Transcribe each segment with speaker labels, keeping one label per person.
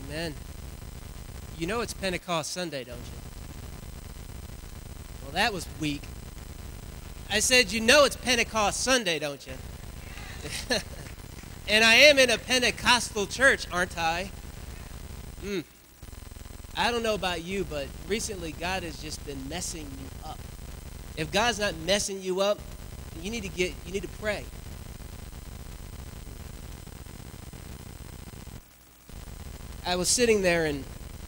Speaker 1: Amen. You know it's Pentecost Sunday, don't you? Well, that was weak. I said, you know it's Pentecost Sunday, don't you? And I am in a Pentecostal church, aren't I? I don't know about you, but recently God has just been messing me up. If God's not messing you up, you need to pray. I was sitting there and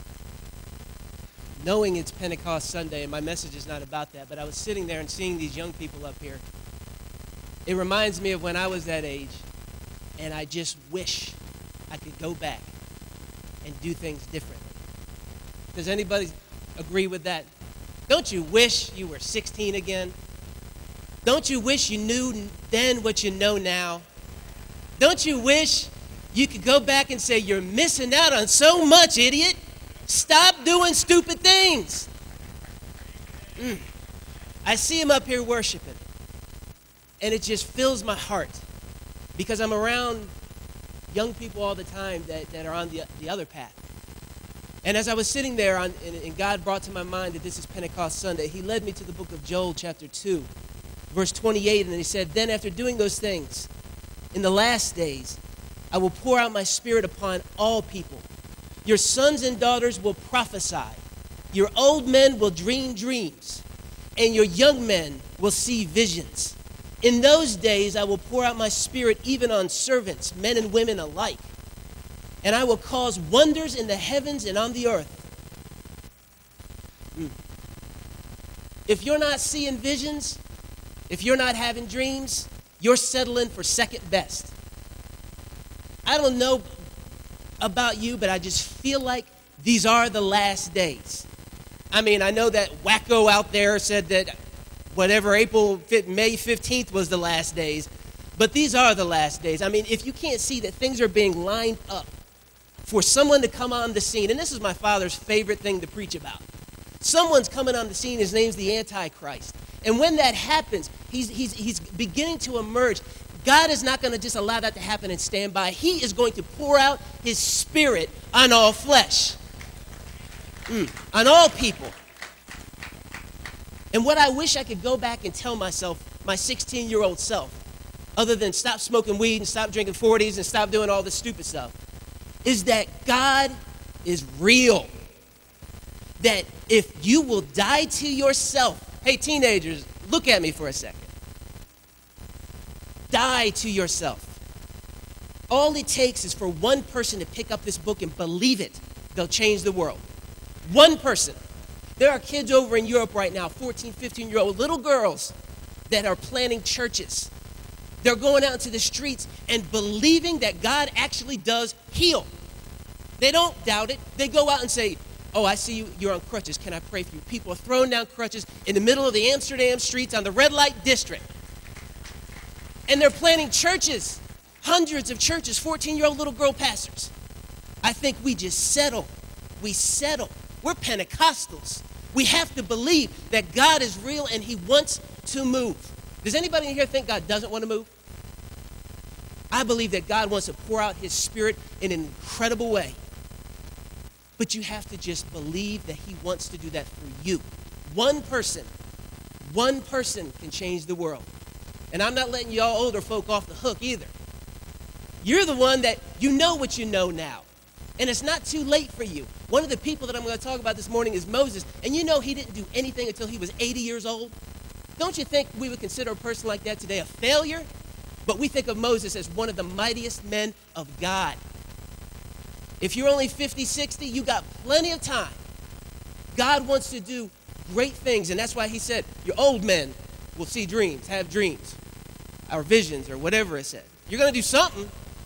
Speaker 1: knowing it's Pentecost Sunday, and my message is not about that, but I was sitting there and seeing these young people up here. It reminds me of when I was that age, and I just wish I could go back and do things differently. Does anybody agree with that? Don't you wish you were 16 again? Don't you wish you knew then what you know now? Don't you wish you could go back and say, you're missing out on so much, idiot? Stop doing stupid things. I see him up here worshiping, and it just fills my heart because I'm around young people all the time that are on the other path. And as I was sitting there, and God brought to my mind that this is Pentecost Sunday, he led me to the book of Joel, chapter 2, verse 28, and he said, then after doing those things, in the last days, I will pour out my spirit upon all people. Your sons and daughters will prophesy. Your old men will dream dreams, and your young men will see visions. In those days, I will pour out my spirit even on servants, men and women alike. And I will cause wonders in the heavens and on the earth. If you're not seeing visions, if you're not having dreams, you're settling for second best. I don't know about you, but I just feel like these are the last days. I mean, I know that wacko out there said that whatever May 15th was the last days, but these are the last days. I mean, if you can't see that things are being lined up for someone to come on the scene, and this is my father's favorite thing to preach about. Someone's coming on the scene, his name's the Antichrist. And when that happens, he's beginning to emerge. God is not going to just allow that to happen and stand by. He is going to pour out his spirit on all flesh, on all people. And what I wish I could go back and tell myself, my 16-year-old self, other than stop smoking weed and stop drinking 40s and stop doing all this stupid stuff, is that God is real. That if you will die to yourself, hey teenagers, look at me for a second. Die to yourself. All it takes is for one person to pick up this book and believe it. They'll change the world. One person. There are kids over in Europe right now, 14, 15-year-old little girls that are planning churches. They're going out into the streets and believing that God actually does heal. They don't doubt it. They go out and say, oh, I see you're on crutches. Can I pray for you? People are throwing down crutches in the middle of the Amsterdam streets on the red light district. And they're planning churches, hundreds of churches, 14-year-old little girl pastors. I think we just settle. We settle. We're Pentecostals. We have to believe that God is real and he wants to move. Does anybody in here think God doesn't want to move? I believe that God wants to pour out his spirit in an incredible way. But you have to just believe that he wants to do that through you. One person can change the world. And I'm not letting y'all older folk off the hook either. You're the one that you know what you know now. And it's not too late for you. One of the people that I'm going to talk about this morning is Moses. And you know he didn't do anything until he was 80 years old. Don't you think we would consider a person like that today a failure? But we think of Moses as one of the mightiest men of God. If you're only 50, 60, you got plenty of time. God wants to do great things. And that's why he said, your old men will see dreams, have dreams, or visions, or whatever it said. You're going to do something.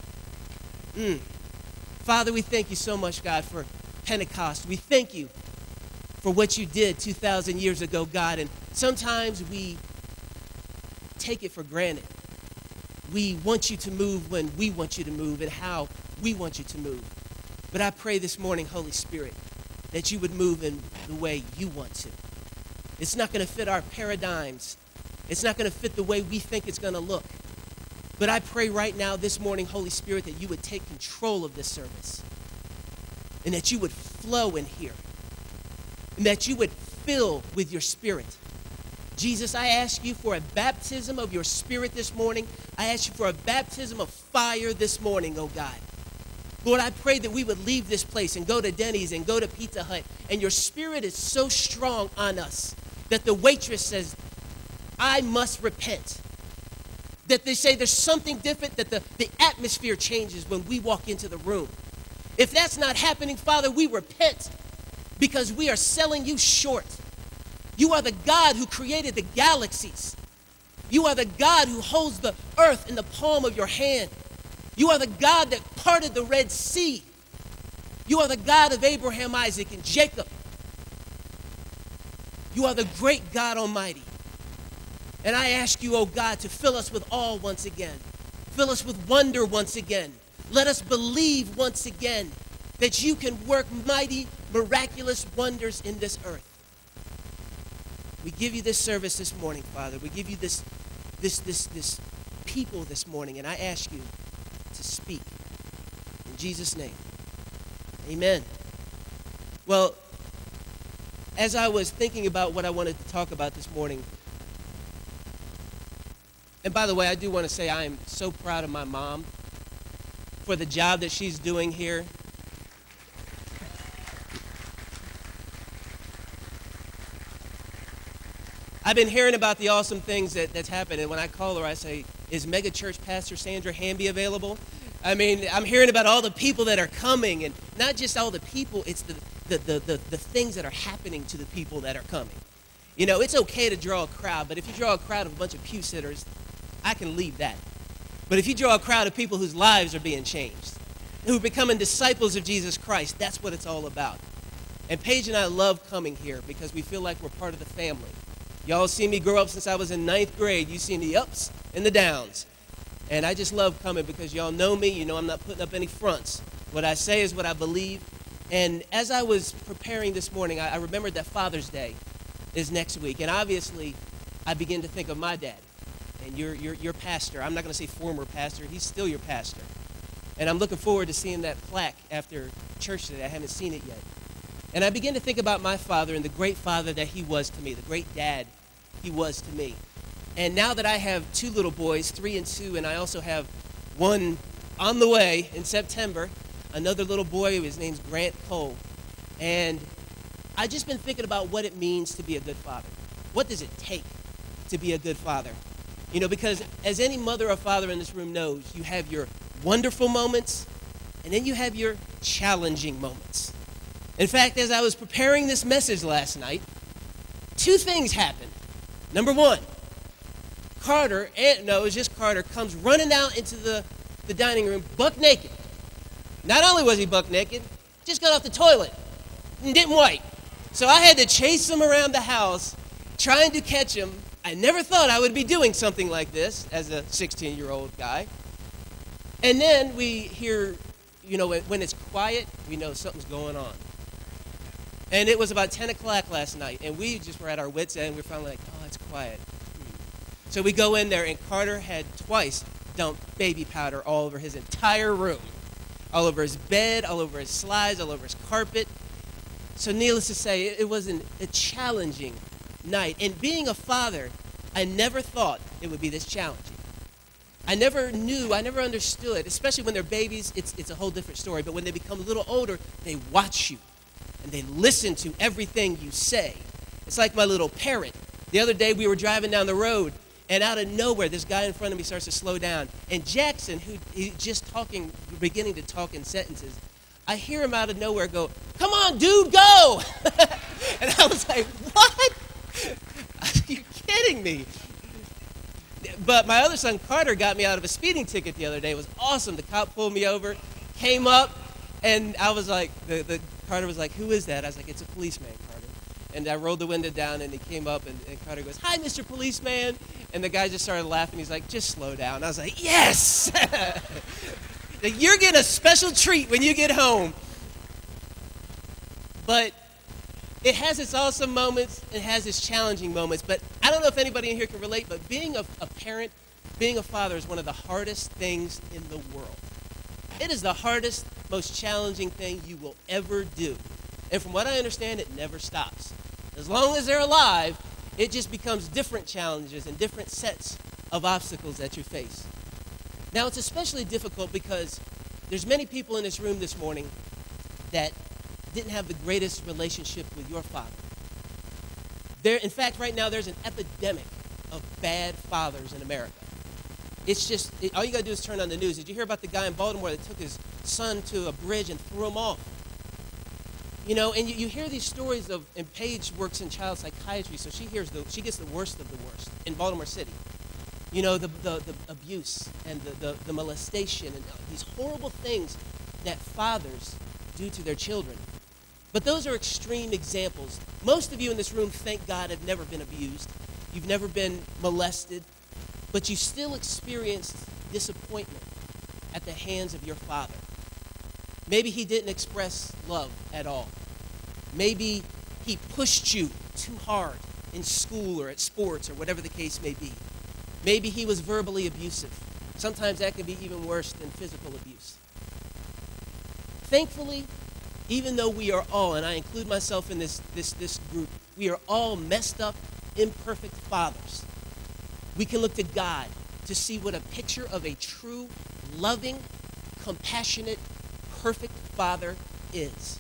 Speaker 1: Father, we thank you so much, God, for Pentecost. We thank you for what you did 2,000 years ago, God. And sometimes we take it for granted. We want you to move when we want you to move and how we want you to move. But I pray this morning, Holy Spirit, that you would move in the way you want to. It's not going to fit our paradigms. It's not going to fit the way we think it's going to look. But I pray right now this morning, Holy Spirit, that you would take control of this service. and that you would flow in here, and that you would fill with your Spirit. Jesus, I ask you for a baptism of your Spirit this morning. I ask you for a baptism of fire this morning, oh God. Lord, I pray that we would leave this place and go to Denny's and go to Pizza Hut, and your Spirit is so strong on us that the waitress says, I must repent. That they say there's something different, that the atmosphere changes when we walk into the room. If that's not happening, Father, we repent because we are selling you short. You are the God who created the galaxies. You are the God who holds the earth in the palm of your hand. You are the God that parted the Red Sea. You are the God of Abraham, Isaac, and Jacob. You are the great God Almighty. And I ask you, oh God, to fill us with awe once again. Fill us with wonder once again. Let us believe once again that you can work mighty, miraculous wonders in this earth. We give you this service this morning, Father. We give you this people this morning, and I ask you to speak. In Jesus' name, amen. Well, as I was thinking about what I wanted to talk about this morning, and by the way, I do want to say I am so proud of my mom for the job that she's doing here. I've been hearing about the awesome things that's happened, and when I call her, I say, is Mega Church Pastor Sandra Hamby available? I mean, I'm hearing about all the people that are coming, and not just all the people, it's the things that are happening to the people that are coming. You know, it's okay to draw a crowd, but if you draw a crowd of a bunch of pew sitters, I can leave that. But if you draw a crowd of people whose lives are being changed, who are becoming disciples of Jesus Christ, that's what it's all about. And Paige and I love coming here because we feel like we're part of the family. Y'all seen me grow up since I was in 9th grade. You've seen the ups and the downs. And I just love coming because y'all know me. You know I'm not putting up any fronts. What I say is what I believe. And as I was preparing this morning, I remembered that Father's Day is next week. And obviously, I begin to think of my dad. And your pastor. I'm not going to say former pastor. He's still your pastor. And I'm looking forward to seeing that plaque after church today. I haven't seen it yet. And I began to think about my father and the great father that he was to me, the great dad he was to me. And now that I have 2 little boys, 3 and 2, and I also have one on the way in September, another little boy, his name's Grant Cole. And I've just been thinking about what it means to be a good father. What does it take to be a good father? You know, because as any mother or father in this room knows, you have your wonderful moments, and then you have your challenging moments. In fact, as I was preparing this message last night, 2 things happened. Number 1, Carter, it was just Carter, comes running out into the dining room buck naked. Not only was he buck naked, just got off the toilet and didn't wipe. So I had to chase him around the house, trying to catch him. I never thought I would be doing something like this as a 16-year-old guy. And then we hear, you know, when it's quiet, we know something's going on. And it was about 10 o'clock last night, and we just were at our wits' end. We were finally like, oh, it's quiet. So we go in there, and Carter had twice dumped baby powder all over his entire room. All over his bed, all over his slides, all over his carpet. So needless to say, it was a challenging night. And being a father, I never thought it would be this challenging. I never understood, especially when they're babies, it's a whole different story. But when they become a little older, they watch you. And they listen to everything you say. It's like my little parrot. The other day we were driving down the road, and out of nowhere, this guy in front of me starts to slow down. And Jackson, he's just beginning to talk in sentences, I hear him out of nowhere go, "Come on, dude, go!" And I was like, what? Are you kidding me? But my other son, Carter, got me out of a speeding ticket the other day. It was awesome. The cop pulled me over, came up, and I was like, Carter was like, "Who is that?" I was like, "It's a policeman, Carter." And I rolled the window down, and he came up, and Carter goes, "Hi, Mr. Policeman." And the guy just started laughing. He's like, "Just slow down." I was like, yes! You're getting a special treat when you get home. But it has its awesome moments. It has its challenging moments. But I don't know if anybody in here can relate, but being a parent, being a father is one of the hardest things in the world. It is the hardest most challenging thing you will ever do. And from what I understand, it never stops. As long as they're alive, it just becomes different challenges and different sets of obstacles that you face. Now, it's especially difficult because there's many people in this room this morning that didn't have the greatest relationship with your father. In fact, right now, there's an epidemic of bad fathers in America. It's just, all you got to do is turn on the news. Did you hear about the guy in Baltimore that took his son to a bridge and threw him off? You know, and you hear these stories of, and Paige works in child psychiatry, so she gets the worst of the worst in Baltimore City. You know, the abuse and the molestation and these horrible things that fathers do to their children. But those are extreme examples. Most of you in this room, thank God, have never been abused. You've never been molested, but you still experienced disappointment at the hands of your father. Maybe he didn't express love at all. Maybe he pushed you too hard in school or at sports or whatever the case may be. Maybe he was verbally abusive. Sometimes that can be even worse than physical abuse. Thankfully, even though we are all, and I include myself in this group, we are all messed up, imperfect fathers. We can look to God to see what a picture of a true, loving, compassionate, perfect father is.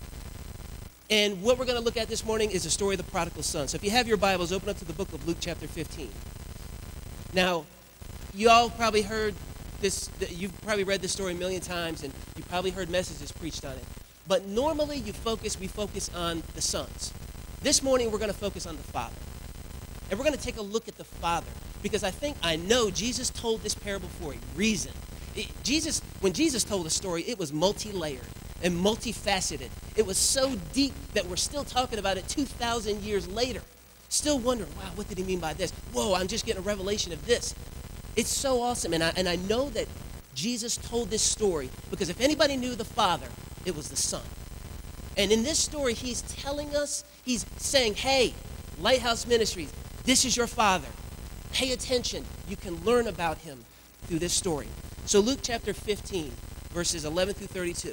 Speaker 1: And what we're going to look at this morning is the story of the prodigal son. So if you have your Bibles, open up to the book of Luke chapter 15. Now, you all probably heard this, you've probably read this story a million times, and you've probably heard messages preached on it. But normally we focus on the sons. This morning we're going to focus on the father. And we're going to take a look at the father, because I know Jesus told this parable for a reason. When Jesus told the story, it was multi-layered and multifaceted. It was so deep that we're still talking about it 2,000 years later. Still wondering, wow, what did he mean by this? Whoa, I'm just getting a revelation of this. It's so awesome. And I know that Jesus told this story because if anybody knew the father, it was the son. And in this story, he's telling us, he's saying, hey, Lighthouse Ministries, this is your father. Pay attention. You can learn about him through this story. So Luke chapter 15, verses 11 through 32.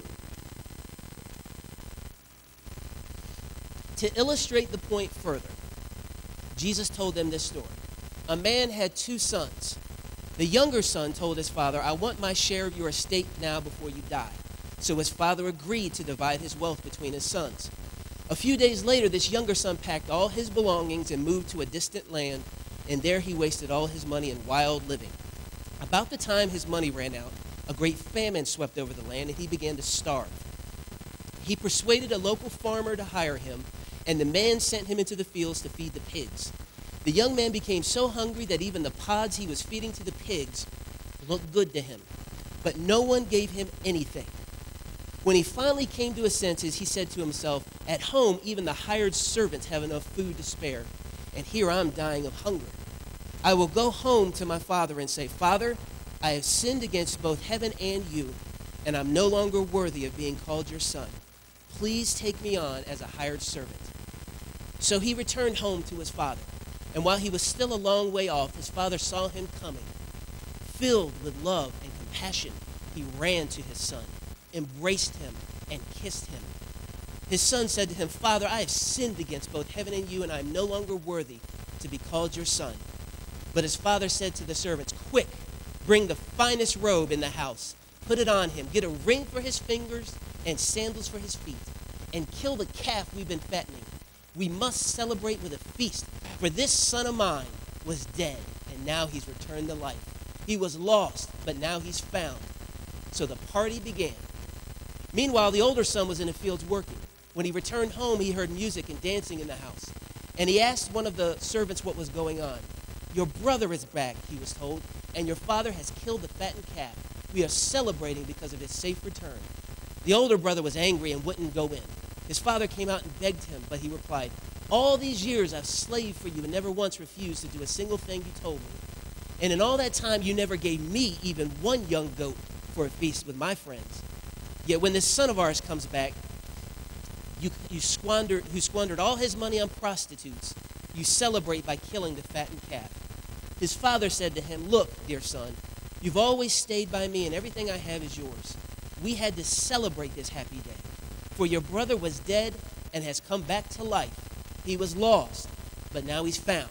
Speaker 1: To illustrate the point further, Jesus told them this story. A man had two sons. The younger son told his father, I want my share of your estate now before you die. So his father agreed to divide his wealth between his sons. A few days later, this younger son packed all his belongings and moved to a distant land, and there he wasted all his money in wild living. About the time his money ran out, a great famine swept over the land, and he began to starve. He persuaded a local farmer to hire him, and the man sent him into the fields to feed the pigs. The young man became so hungry that even the pods he was feeding to the pigs looked good to him, but no one gave him anything. When he finally came to his senses, he said to himself, at home, even the hired servants have enough food to spare, and here I'm dying of hunger. I will go home to my father and say, Father, I have sinned against both heaven and you, and I'm no longer worthy of being called your son. Please take me on as a hired servant. So he returned home to his father, and while he was still a long way off, his father saw him coming. Filled with love and compassion, he ran to his son, embraced him, and kissed him. His son said to him, Father, I have sinned against both heaven and you, and I am no longer worthy to be called your son. But his father said to the servants, quick, bring the finest robe in the house, put it on him, get a ring for his fingers and sandals for his feet, and kill the calf we've been fattening. We must celebrate with a feast, for this son of mine was dead, and now he's returned to life. He was lost, but now he's found. So the party began. Meanwhile, the older son was in the fields working. When he returned home, he heard music and dancing in the house. And he asked one of the servants what was going on. Your brother is back, he was told, and your father has killed the fattened calf. We are celebrating because of his safe return. The older brother was angry and wouldn't go in. His father came out and begged him, but he replied, all these years I've slaved for you and never once refused to do a single thing you told me. And in all that time you never gave me even one young goat for a feast with my friends. Yet when this son of ours comes back, who squandered all his money on prostitutes, you celebrate by killing the fattened calf. His father said to him, look, dear son, you've always stayed by me and everything I have is yours. we had to celebrate this happy day. For your brother was dead and has come back to life. He was lost, but now he's found.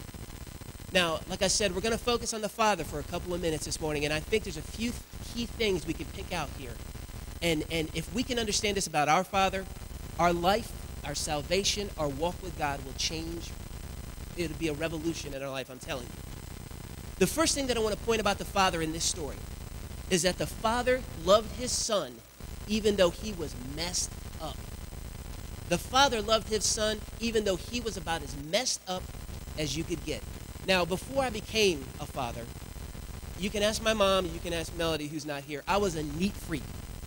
Speaker 1: Now, like I said, we're going to focus on the Father for a couple of minutes this morning, and I think there's a few key things we can pick out here. And if we can understand this about our Father, our life, our salvation, our walk with God will change. It'll be a revolution in our life, I'm telling you. The first thing that I want to point about the Father in this story is that the Father loved his Son even though he was messed up. The Father loved his Son even though he was about as messed up as you could get. Now, before I became a father, you can ask my mom, you can ask Melody, who's not here, I was a neat freak.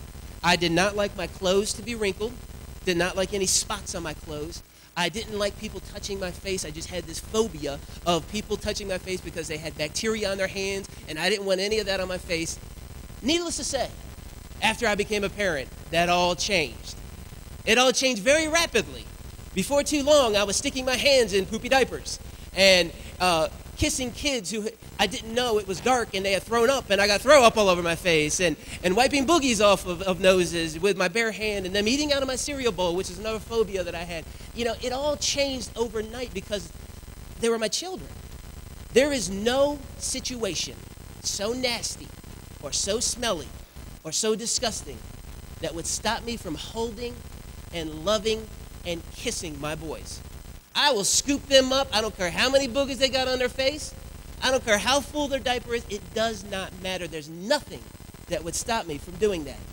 Speaker 1: I did not like my clothes to be wrinkled, did not like any spots on my clothes. I didn't like people touching my face. I just had this phobia of people touching my face because they had bacteria on their hands, and I didn't want any of that on my face. Needless to say, after I became a parent, that all changed. It all changed very rapidly. Before too long, I was sticking my hands in poopy diapers and kissing kids who I didn't know it was dark and they had thrown up, and I got throw up all over my face, and wiping boogies off of noses with my bare hand, and them eating out of my cereal bowl, which is another phobia that I had. You know, it all changed overnight because they were my children. There is no situation so nasty or so smelly or so disgusting that would stop me from holding and loving and kissing my boys. I will scoop them up. I don't care how many boogers they got on their face. I don't care how full their diaper is. It does not matter. There's nothing that would stop me from doing that.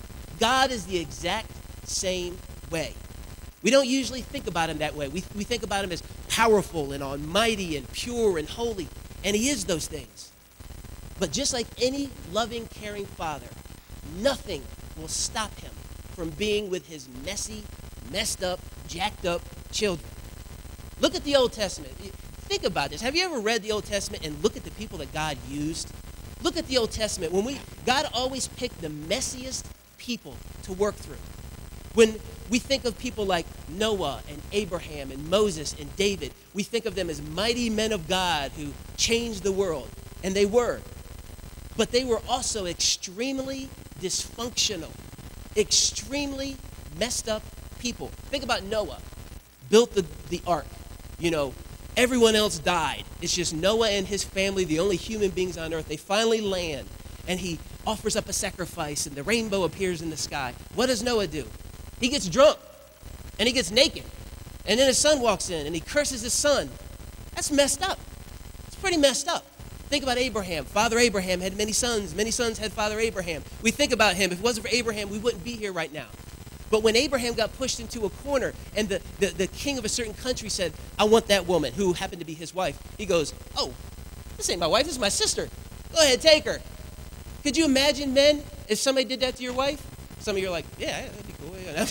Speaker 1: God is the exact same way. We don't usually think about him that way. We think about him as powerful and almighty and pure and holy, and he is those things. But just like any loving, caring father, nothing will stop him from being with his messy, messed up, jacked up children. Look at the Old Testament. Think about this. Have you ever read the Old Testament and look at the people that God used? Look at the Old Testament. God always picked the messiest people to work through. When we think of people like Noah and Abraham and Moses and David, we think of them as mighty men of God who changed the world, and they were. But they were also extremely dysfunctional, extremely messed up people. Think about Noah. Built the ark. You know, everyone else died. It's just Noah and his family, the only human beings on earth. They finally land, and he offers up a sacrifice, and the rainbow appears in the sky. What does Noah do? He gets drunk, and he gets naked, and then his son walks in, and he curses his son. That's messed up. It's pretty messed up. Think about Abraham. Father Abraham had many sons. Many sons had Father Abraham. We think about him. If it wasn't for Abraham, we wouldn't be here right now. But when Abraham got pushed into a corner and the king of a certain country said, I want that woman, who happened to be his wife, he goes, oh, this ain't my wife, this is my sister. Go ahead, take her. Could you imagine, men, if somebody did that to your wife? Some of you are like, yeah, that'd be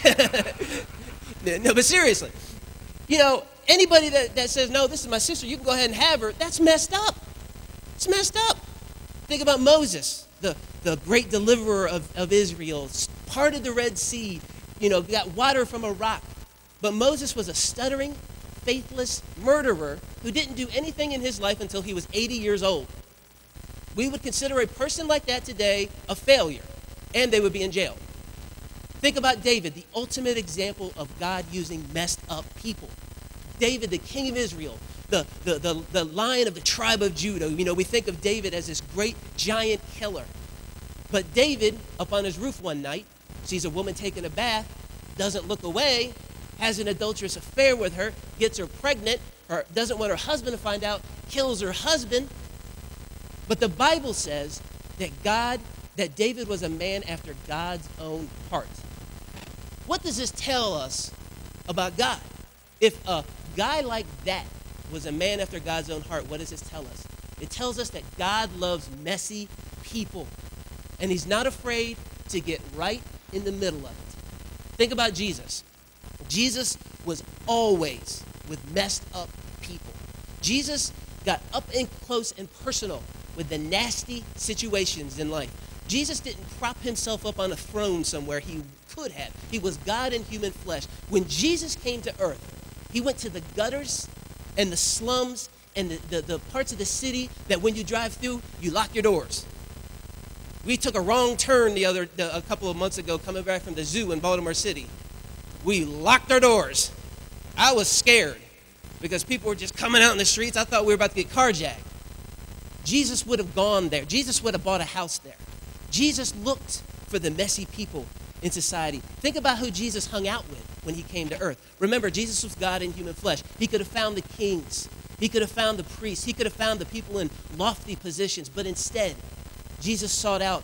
Speaker 1: cool. No, but seriously, you know, anybody that says, no, this is my sister, you can go ahead and have her, that's messed up. It's messed up. Think about Moses, the great deliverer of Israel, parted the Red Sea, you know, got water from a rock. But Moses was a stuttering, faithless murderer who didn't do anything in his life until he was 80 years old. We would consider a person like that today a failure, and they would be in jail. Think about David, the ultimate example of God using messed up people. David, the king of Israel, the lion of the tribe of Judah. You know, we think of David as this great giant killer. But David, up on his roof one night, sees a woman taking a bath, doesn't look away, has an adulterous affair with her, gets her pregnant, or doesn't want her husband to find out, kills her husband. But the Bible says that David was a man after God's own heart. What does this tell us about God? If a guy like that was a man after God's own heart, what does this tell us? It tells us that God loves messy people, and he's not afraid to get right in the middle of it. Think about Jesus. Jesus was always with messed up people. Jesus got up and close and personal with the nasty situations in life. Jesus didn't prop himself up on a throne somewhere. He could have. He was God in human flesh. When Jesus came to earth, he went to the gutters and the slums and the parts of the city that when you drive through, you lock your doors. We took a wrong turn a couple of months ago coming back from the zoo in Baltimore City. We locked our doors. I was scared because people were just coming out in the streets. I thought we were about to get carjacked. Jesus would have gone there. Jesus would have bought a house there. Jesus looked for the messy people in society. Think about who Jesus hung out with when he came to earth. Remember, Jesus was God in human flesh. He could have found the kings. He could have found the priests. He could have found the people in lofty positions. But instead, Jesus sought out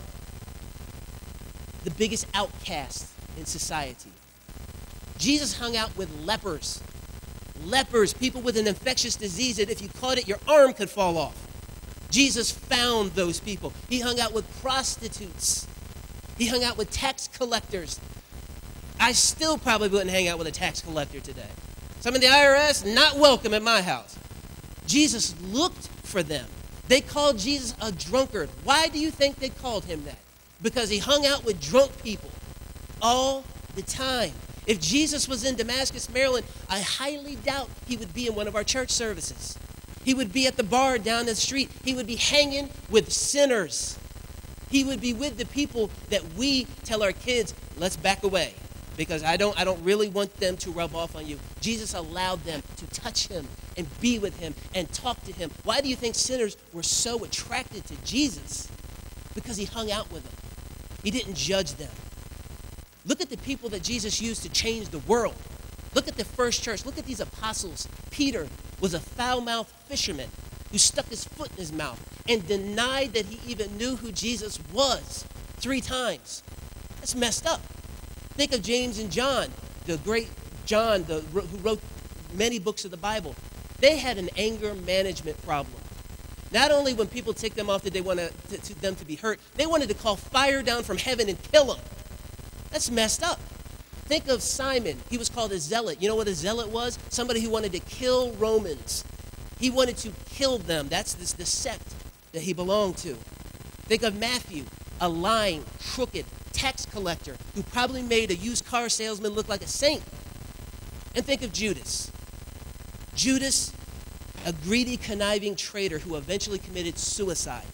Speaker 1: the biggest outcast in society. Jesus hung out with lepers. Lepers, people with an infectious disease that if you caught it, your arm could fall off. Jesus found those people. He hung out with prostitutes. He hung out with tax collectors. I still probably wouldn't hang out with a tax collector today. Some of the IRS, not welcome at my house. Jesus looked for them. They called Jesus a drunkard. Why do you think they called him that? Because he hung out with drunk people all the time. If Jesus was in Damascus, Maryland, I highly doubt he would be in one of our church services. He would be at the bar down the street. He would be hanging with sinners. He would be with the people that we tell our kids, let's back away, because I don't really want them to rub off on you. Jesus allowed them to touch him and be with him and talk to him. Why do you think sinners were so attracted to Jesus? Because he hung out with them. He didn't judge them. Look at the people that Jesus used to change the world. Look at the first church. Look at these apostles. Peter was a foul-mouthed fisherman who stuck his foot in his mouth and denied that he even knew who Jesus was 3 times. That's messed up. Think of James and John, the great John who wrote many books of the Bible. They had an anger management problem. Not only when people ticked them off did they want them to be hurt, they wanted to call fire down from heaven and kill them. That's messed up. Think of Simon. He was called a zealot. You know what a zealot was? Somebody who wanted to kill Romans. He wanted to kill them. That's the sect that he belonged to. Think of Matthew, a lying, crooked tax collector who probably made a used car salesman look like a saint. And think of Judas. Judas, a greedy, conniving traitor who eventually committed suicide.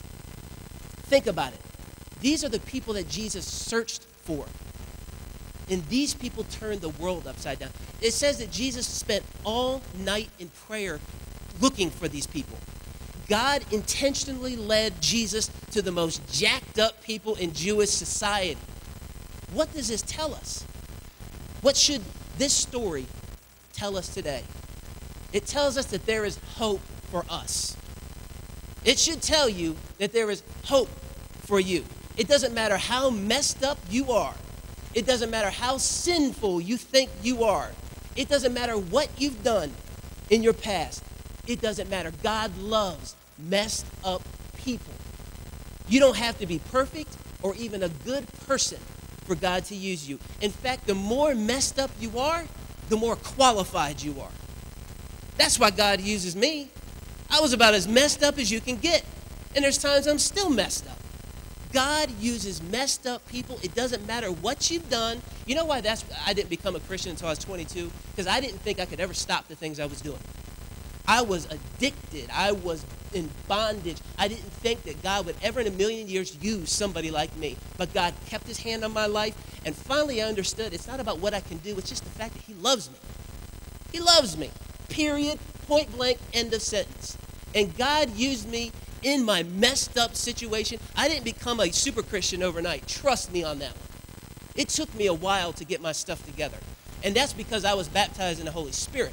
Speaker 1: Think about it. These are the people that Jesus searched for. And these people turned the world upside down. It says that Jesus spent all night in prayer looking for these people. God intentionally led Jesus to the most jacked up people in Jewish society. What does this tell us? What should this story tell us today? It tells us that there is hope for us. It should tell you that there is hope for you. It doesn't matter how messed up you are. It doesn't matter how sinful you think you are. It doesn't matter what you've done in your past. It doesn't matter. God loves messed up people. You don't have to be perfect or even a good person for God to use you. In fact, the more messed up you are, the more qualified you are. That's why God uses me. I was about as messed up as you can get. And there's times I'm still messed up. God uses messed up people. It doesn't matter what you've done. You know why I didn't become a Christian until I was 22? Because I didn't think I could ever stop the things I was doing. I was addicted. I was in bondage. I didn't think that God would ever in a million years use somebody like me. But God kept his hand on my life. And finally I understood it's not about what I can do. It's just the fact that he loves me. He loves me. Period. Point blank. End of sentence. And God used me in my messed up situation. I didn't become a super Christian overnight. Trust me on that one. It took me a while to get my stuff together. And that's because I was baptized in the Holy Spirit.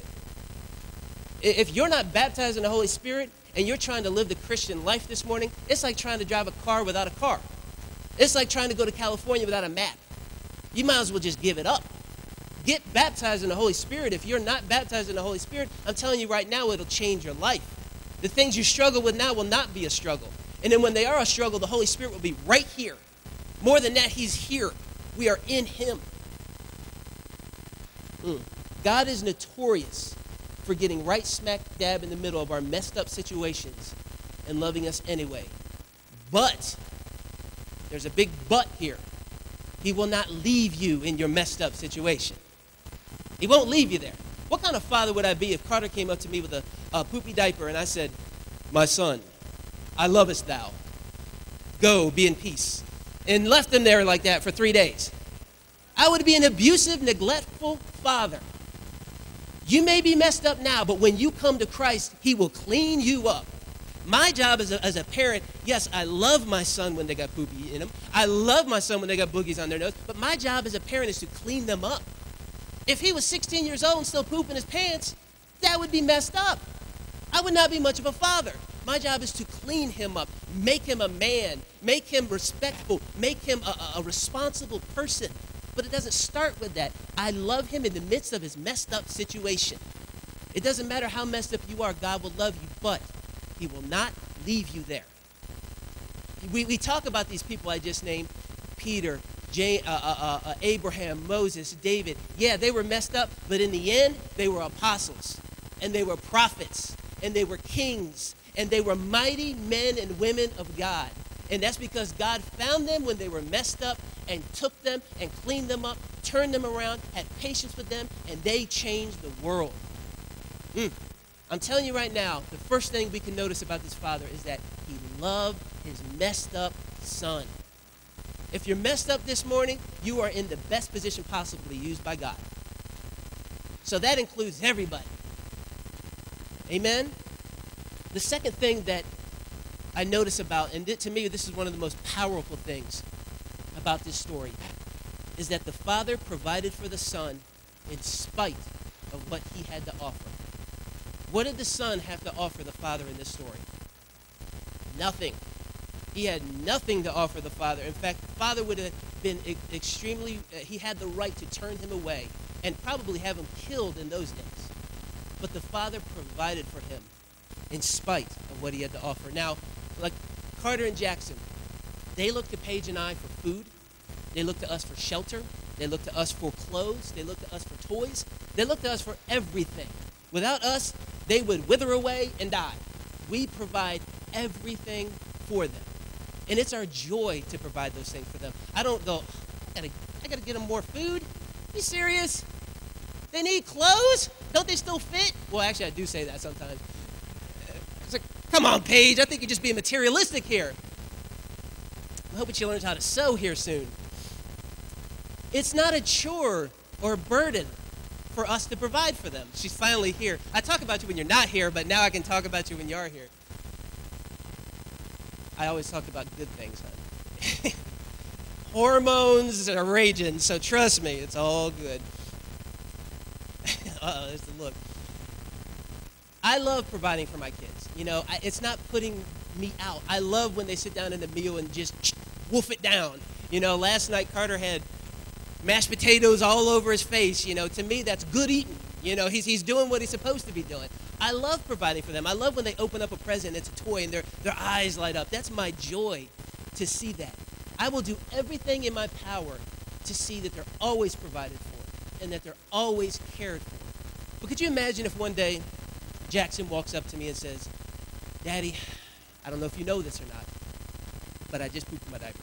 Speaker 1: If you're not baptized in the Holy Spirit and you're trying to live the Christian life this morning, it's like trying to drive a car without a car. It's like trying to go to California without a map. You might as well just give it up. Get baptized in the Holy Spirit. If you're not baptized in the Holy Spirit, I'm telling you right now, it'll change your life. The things you struggle with now will not be a struggle. And then when they are a struggle, the Holy Spirit will be right here. More than that, he's here. We are in him. God is notorious for getting right smack dab in the middle of our messed up situations and loving us anyway. But, there's a big but here. He will not leave you in your messed up situation. He won't leave you there. What kind of father would I be if Carter came up to me with a poopy diaper and I said, "My son, I lovest thou. Go, be in peace. And left them there like that for 3 days. I would be an abusive, neglectful father. You may be messed up now, but when you come to Christ, he will clean you up. My job as a parent, yes, I love my son when they got poopy in them. I love my son when they got boogies on their nose. But my job as a parent is to clean them up. If he was 16 years old and still pooping his pants, that would be messed up. I would not be much of a father. My job is to clean him up, make him a man, make him respectful, make him a responsible person. But it doesn't start with that. I love him in the midst of his messed up situation. It doesn't matter how messed up you are, God will love you, but he will not leave you there. We talk about these people I just named, Peter, Abraham, Moses, David. Yeah, they were messed up, but in the end, they were apostles, and they were prophets, and they were kings, and they were mighty men and women of God. And that's because God found them when they were messed up and took them and cleaned them up, turned them around, had patience with them, and they changed the world. I'm telling you right now, the first thing we can notice about this father is that he loved his messed up son. If you're messed up this morning, you are in the best position possibly used by God. So that includes everybody. Amen? The second thing that I notice about, and to me this is one of the most powerful things about this story, is that the father provided for the son in spite of what he had to offer. What did the son have to offer the father in this story? Nothing. He had nothing to offer the father. In fact, the father would have been extremely, he had the right to turn him away and probably have him killed in those days. But the father provided for him in spite of what he had to offer. Now, like Carter and Jackson, they look to Paige and I for food. They look to us for shelter. They look to us for clothes. They look to us for toys. They look to us for everything. Without us, they would wither away and die. We provide everything for them. And it's our joy to provide those things for them. I don't go, I gotta get them more food. You serious? They need clothes? Don't they still fit? Well, actually, I do say that sometimes. It's like, come on, Paige, I think you're just being materialistic here. I hope she learns how to sew here soon. It's not a chore or a burden for us to provide for them. She's finally here. I talk about you when you're not here, but now I can talk about you when you are here. I always talk about good things, hon. Hormones are raging, so trust me, it's all good. Uh-oh, there's the look. I love providing for my kids. You know, it's not putting me out. I love when they sit down in the meal and just wolf it down. You know, last night Carter had mashed potatoes all over his face. You know, to me, that's good eating. You know, he's doing what he's supposed to be doing. I love providing for them. I love when they open up a present and it's a toy and their eyes light up. That's my joy to see that. I will do everything in my power to see that they're always provided for and that they're always cared for. But could you imagine if one day Jackson walks up to me and says, Daddy, I don't know if you know this or not, but I just pooped my diaper.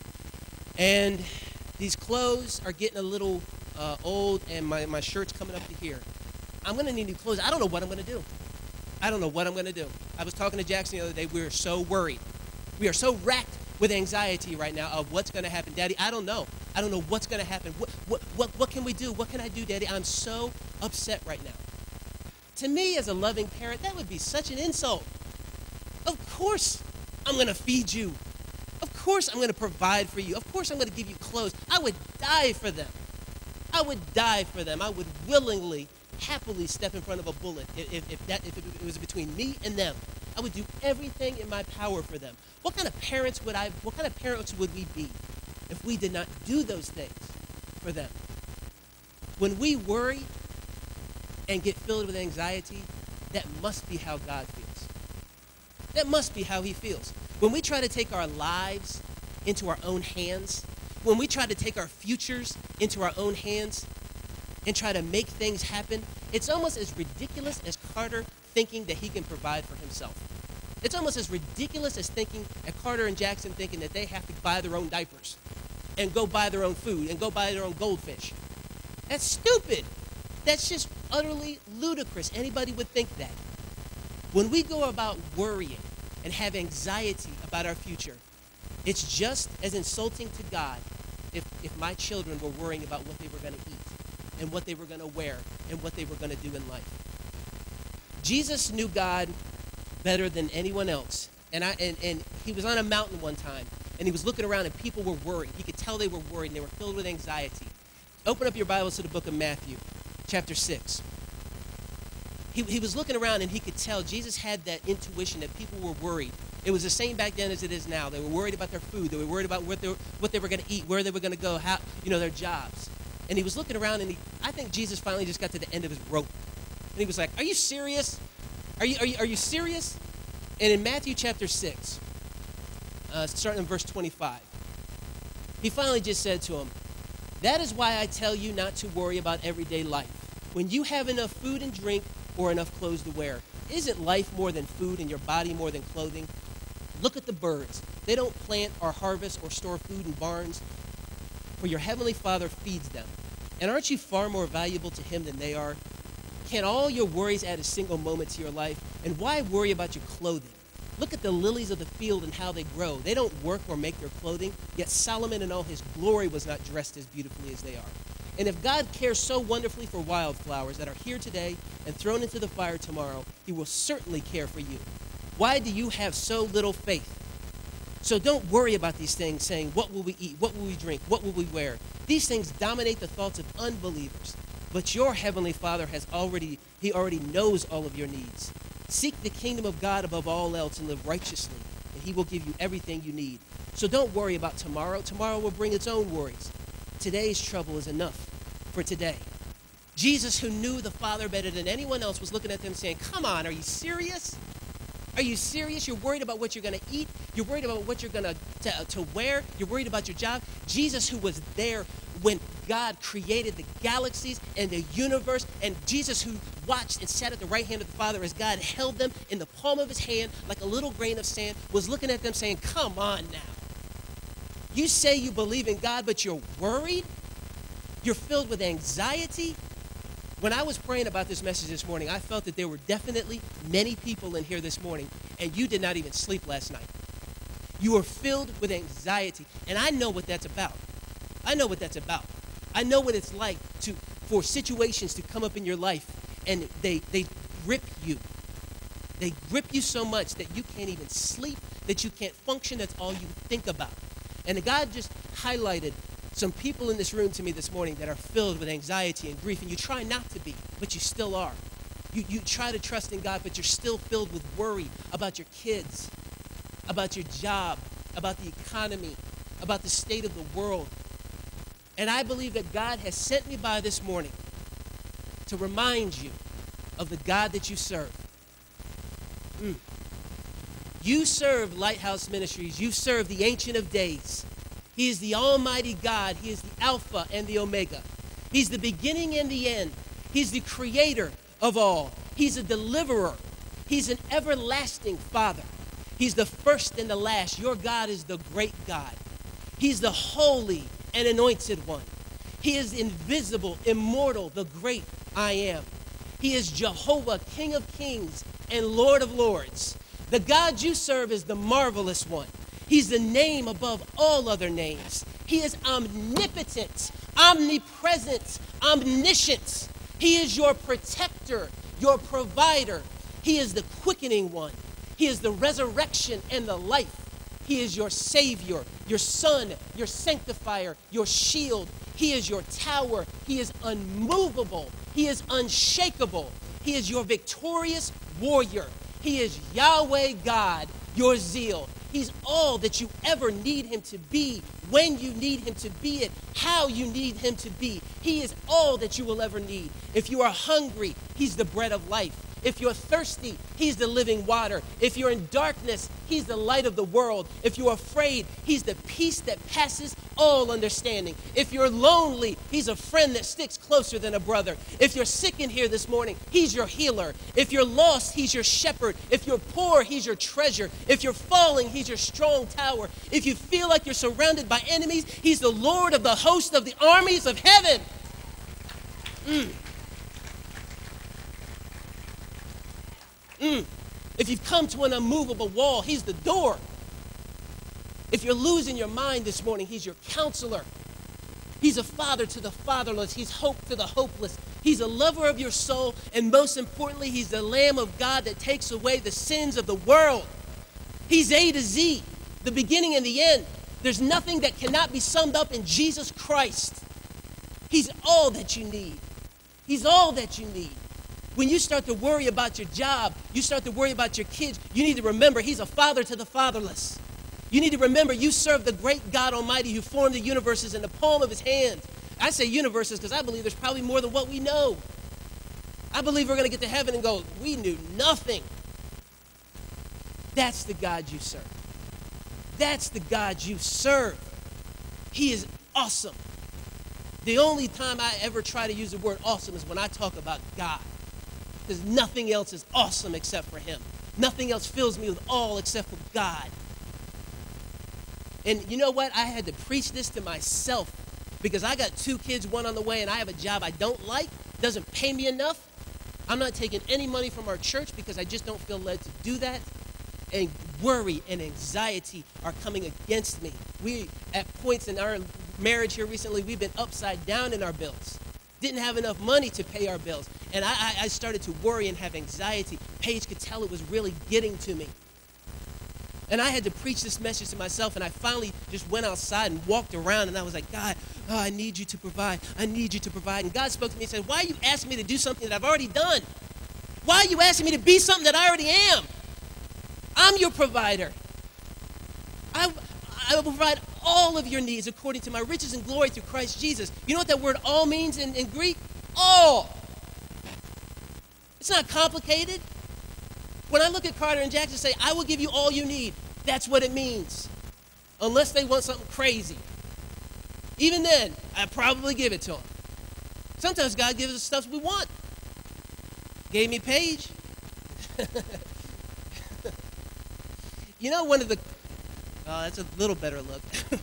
Speaker 1: And these clothes are getting a little old and my shirt's coming up to here. I'm going to need new clothes. I don't know what I'm going to do. I don't know what I'm going to do. I was talking to Jackson the other day. We are so worried. We are so racked with anxiety right now of what's going to happen. Daddy, I don't know. I don't know what's going to happen. What can we do? What can I do, Daddy? I'm so upset right now. To me, as a loving parent, that would be such an insult. Of course I'm going to feed you. Of course I'm going to provide for you. Of course I'm going to give you clothes. I would die for them. I would die for them. I would willingly, happily step in front of a bullet if it was between me and them. I would do everything in my power for them. What kind of parents would we be if we did not do those things for them? When we worry and get filled with anxiety, that must be how God feels. That must be how he feels. When we try to take our lives into our own hands, when we try to take our futures into our own hands and try to make things happen, it's almost as ridiculous as Carter thinking that he can provide for himself. It's almost as ridiculous as Carter and Jackson thinking that they have to buy their own diapers and go buy their own food and go buy their own goldfish. That's stupid. That's just utterly ludicrous. Anybody would think that. When we go about worrying and have anxiety about our future, It's just as insulting to God if my children were worrying about what they were going to eat and what they were going to wear and what they were going to do in life. Jesus knew God better than anyone else. And he was on a mountain one time, and he was looking around, and people were worried. He could tell they were worried, and they were filled with anxiety. Open up your Bibles to the book of Matthew, chapter 6. He was looking around, and he could tell Jesus had that intuition that people were worried. It was the same back then as it is now. They were worried about their food. They were worried about what they were going to eat, where they were going to go, how, their jobs. And he was looking around, and I think Jesus finally just got to the end of his rope. And he was like, "Are you serious? Are you serious?" And in Matthew chapter 6, starting in verse 25, he finally just said to him, "That is why I tell you not to worry about everyday life. When you have enough food and drink or enough clothes to wear, isn't life more than food and your body more than clothing? Look at the birds. They don't plant or harvest or store food in barns, for your heavenly Father feeds them. And aren't you far more valuable to him than they are? Can all your worries add a single moment to your life? And why worry about your clothing? Look at the lilies of the field and how they grow. They don't work or make their clothing, yet Solomon in all his glory was not dressed as beautifully as they are. And if God cares so wonderfully for wildflowers that are here today and thrown into the fire tomorrow, he will certainly care for you. Why do you have so little faith? So don't worry about these things, saying, what will we eat? What will we drink? What will we wear? These things dominate the thoughts of unbelievers. But your heavenly Father already knows all of your needs. Seek the kingdom of God above all else and live righteously, and he will give you everything you need. So don't worry about tomorrow. Tomorrow will bring its own worries. Today's trouble is enough for today." Jesus, who knew the Father better than anyone else, was looking at them saying, "Come on, are you serious? Are you serious? You're worried about what you're going to eat. You're worried about what you're going to wear. You're worried about your job." Jesus, who was there when God created the galaxies and the universe, and Jesus, who watched and sat at the right hand of the Father as God held them in the palm of his hand like a little grain of sand, was looking at them saying, "Come on now. You say you believe in God, but you're worried? You're filled with anxiety?" When I was praying about this message this morning, I felt that there were definitely many people in here this morning, and you did not even sleep last night. You were filled with anxiety, and I know what that's about. I know what that's about. I know what it's like for situations to come up in your life, and they grip you. They grip you so much that you can't even sleep, that you can't function. That's all you think about. And God just highlighted some people in this room to me this morning that are filled with anxiety and grief, and you try not to be, but you still are. You try to trust in God, but you're still filled with worry about your kids, about your job, about the economy, about the state of the world. And I believe that God has sent me by this morning to remind you of the God that you serve. You serve Lighthouse Ministries. You serve the Ancient of Days. He is the Almighty God. He is the Alpha and the Omega. He's the beginning and the end. He's the creator of all. He's a deliverer. He's an everlasting Father. He's the first and the last. Your God is the great God. He's the holy and anointed one. He is invisible, immortal, the great I am. He is Jehovah, King of kings and Lord of lords. The God you serve is the marvelous one. He's the name above all other names. He is omnipotent, omnipresent, omniscient. He is your protector, your provider. He is the quickening one. He is the resurrection and the life. He is your Savior, your Son, your sanctifier, your shield. He is your tower. He is unmovable. He is unshakable. He is your victorious warrior. He is Yahweh God, your zeal. He's all that you ever need him to be, when you need him to be it, how you need him to be. He is all that you will ever need. If you are hungry, he's the bread of life. If you're thirsty, he's the living water. If you're in darkness, he's the light of the world. If you're afraid, he's the peace that passes all understanding. If you're lonely, he's a friend that sticks closer than a brother. If you're sick in here this morning, he's your healer. If you're lost, he's your shepherd. If you're poor, he's your treasure. If you're falling, he's your strong tower. If you feel like you're surrounded by enemies, he's the Lord of the host of the armies of heaven. If you've come to an unmovable wall, he's the door. If you're losing your mind this morning, he's your counselor. He's a father to the fatherless. He's hope to the hopeless. He's a lover of your soul. And most importantly, he's the Lamb of God that takes away the sins of the world. He's A to Z, the beginning and the end. There's nothing that cannot be summed up in Jesus Christ. He's all that you need. He's all that you need. When you start to worry about your job, you start to worry about your kids, you need to remember he's a father to the fatherless. You need to remember you serve the great God Almighty who formed the universes in the palm of his hand. I say universes because I believe there's probably more than what we know. I believe we're going to get to heaven and go, we knew nothing. That's the God you serve. That's the God you serve. He is awesome. The only time I ever try to use the word awesome is when I talk about God. Because nothing else is awesome except for him. Nothing else fills me with awe except for God. And you know what? I had to preach this to myself because I got 2 kids, 1 on the way, and I have a job I don't like, doesn't pay me enough. I'm not taking any money from our church because I just don't feel led to do that. And worry and anxiety are coming against me. We, at points in our marriage here recently, we've been upside down in our bills. Didn't have enough money to pay our bills. And I started to worry and have anxiety. Paige could tell it was really getting to me. And I had to preach this message to myself, and I finally just went outside and walked around, and I was like, God, I need you to provide. I need you to provide. And God spoke to me and said, why are you asking me to do something that I've already done? Why are you asking me to be something that I already am? I'm your provider. I will provide all of your needs according to my riches and glory through Christ Jesus. You know what that word all means in Greek? All. It's not complicated. When I look at Carter and Jackson and say, I will give you all you need, that's what it means. Unless they want something crazy. Even then, I probably give it to them. Sometimes God gives us stuff we want. Gave me Paige. You know, one of the, that's a little better look.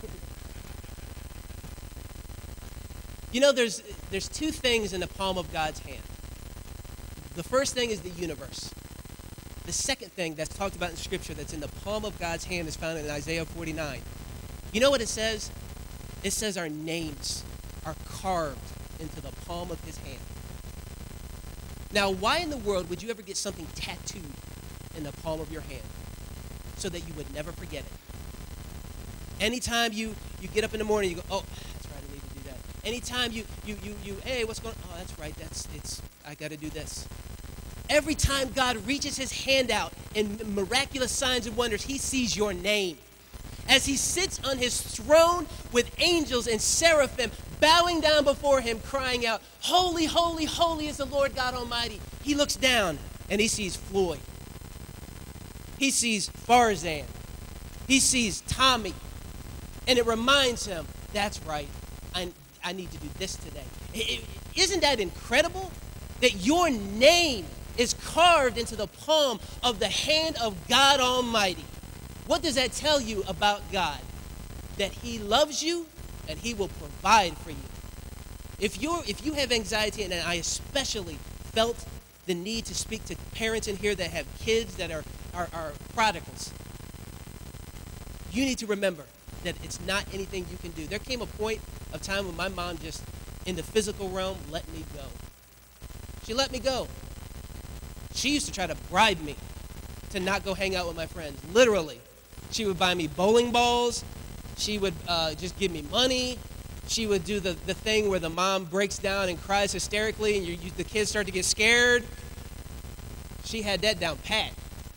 Speaker 1: You know, there's 2 things in the palm of God's hand. The first thing is the universe. The second thing that's talked about in Scripture that's in the palm of God's hand is found in Isaiah 49. You know what it says? It says our names are carved into the palm of his hand. Now, why in the world would you ever get something tattooed in the palm of your hand? So that you would never forget it. Anytime you get up in the morning, you go, oh, that's right, I need to do that. Anytime you hey, what's going on? Oh, that's right, I got to do this. Every time God reaches his hand out in miraculous signs and wonders, he sees your name. As he sits on his throne with angels and seraphim bowing down before him, crying out, holy, holy, holy is the Lord God Almighty. He looks down and he sees Floyd. He sees Farzan. He sees Tommy. And it reminds him, that's right, I need to do this today. Isn't that incredible? That your name is carved into the palm of the hand of God Almighty. What does that tell you about God? That he loves you and he will provide for you. If you have anxiety, and I especially felt the need to speak to parents in here that have kids that are prodigals, you need to remember that it's not anything you can do. There came a point of time when my mom just, in the physical realm, let me go. She let me go. She used to try to bribe me to not go hang out with my friends, literally. She would buy me bowling balls. She would just give me money. She would do the thing where the mom breaks down and cries hysterically and the kids start to get scared. She had that down pat.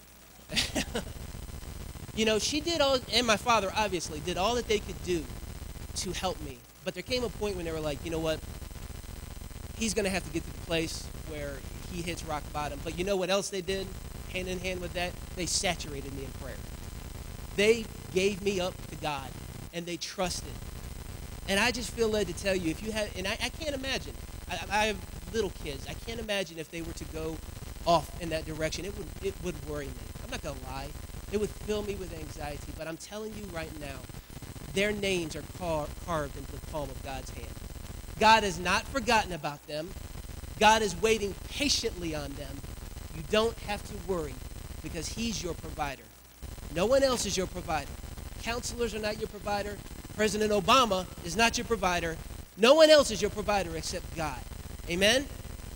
Speaker 1: You know, she did all, and my father obviously did all that they could do to help me. But there came a point when they were like, you know what? He's going to have to get to the place where he hits rock bottom. But you know what else they did? Hand in hand with that? They saturated me in prayer. They gave me up to God, and they trusted. And I just feel led to tell you, if you have, and I can't imagine. I have little kids. I can't imagine if they were to go off in that direction. It would worry me. I'm not going to lie. It would fill me with anxiety. But I'm telling you right now, their names are carved into the palm of God's hand. God has not forgotten about them. God is waiting patiently on them. You don't have to worry because he's your provider. No one else is your provider. counselors are not your provider. President Obama is not your provider. No one else is your provider except God. Amen?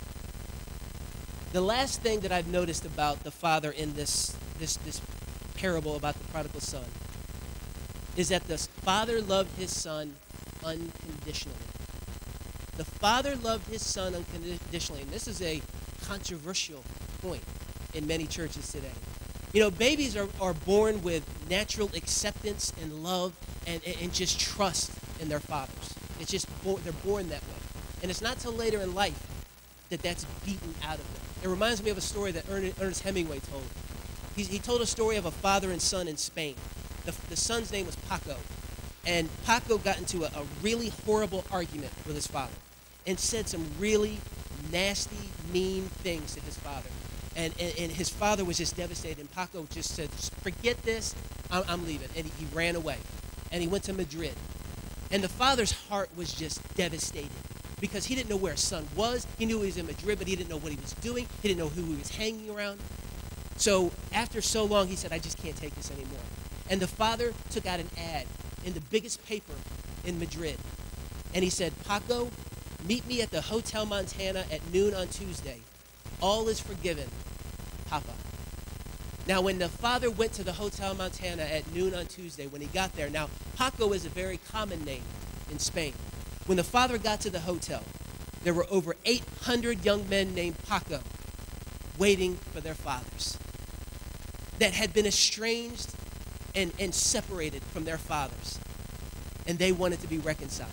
Speaker 1: The last thing that I've noticed about the Father in this parable about the prodigal son is that the Father loved his son unconditionally. The Father loved his son unconditionally. And this is a controversial point in many churches today. You know, babies are born with natural acceptance and love and just trust in their fathers. It's just, they're born that way. And it's not till later in life that that's beaten out of them. It reminds me of a story that Ernest Hemingway told. He told a story of a father and son in Spain. The son's name was Paco. And Paco got into a really horrible argument with his father and said some really nasty, mean things to his father. And his father was just devastated. And Paco just said, forget this, I'm leaving. And he ran away. And he went to Madrid. And the father's heart was just devastated because he didn't know where his son was. He knew he was in Madrid, but he didn't know what he was doing. He didn't know who he was hanging around. So after so long, he said, I just can't take this anymore. And the father took out an ad in the biggest paper in Madrid. And he said, Paco, meet me at the Hotel Montana at noon on Tuesday. All is forgiven, Papa. Now, when the father went to the Hotel Montana at noon on Tuesday, when he got there, now, Paco is a very common name in Spain. When the father got to the hotel, there were over 800 young men named Paco waiting for their fathers that had been estranged and separated from their fathers, and they wanted to be reconciled.